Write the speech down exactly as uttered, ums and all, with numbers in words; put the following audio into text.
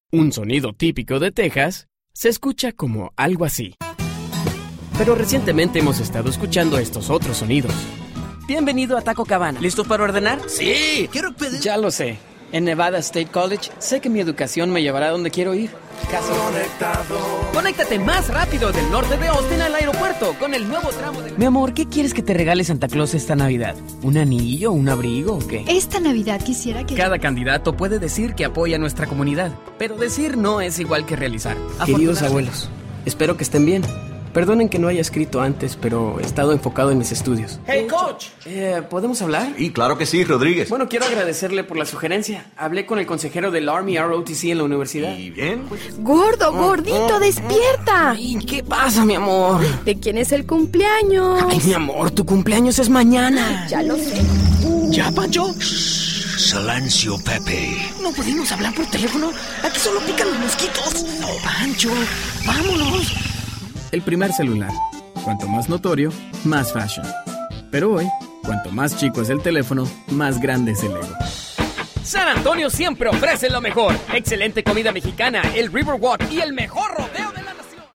Un sonido típico de Texas se escucha como algo así. Pero recientemente hemos estado escuchando estos otros sonidos. Bienvenido a Taco Cabana. ¿Listos para ordenar? Sí, quiero pedir... Ya lo sé. En Nevada State College sé que mi educación me llevará a donde quiero ir. Casa Conectado. Conéctate más rápido del norte de Austin al aeropuerto con el nuevo tramo de... Mi amor, ¿qué quieres que te regale Santa Claus esta Navidad? ¿Un anillo, un abrigo o qué? Esta Navidad quisiera que... Cada candidato puede decir que apoya a nuestra comunidad, pero decir no es igual que realizar. Queridos abuelos, espero que estén bien. Perdonen que no haya escrito antes, pero he estado enfocado en mis estudios. ¡Hey, coach! Eh, ¿podemos hablar? Y claro que sí, Rodríguez. Bueno, quiero agradecerle por la sugerencia. Hablé con el consejero del Army R O T C en la universidad. ¿Y bien? Gordo, gordito, despierta. Ay, ¿qué pasa, mi amor? ¿De quién es el cumpleaños? Ay, mi amor, tu cumpleaños es mañana. Ya lo sé. ¿Ya, Pancho? Silencio, Pepe. ¿No podemos hablar por teléfono? Aquí solo pican los mosquitos. No, Pancho, vámonos. El primer celular. Cuanto más notorio, más fashion. Pero hoy, cuanto más chico es el teléfono, más grande es el ego. San Antonio siempre ofrece lo mejor. Excelente comida mexicana, el Riverwalk y el mejor rodeo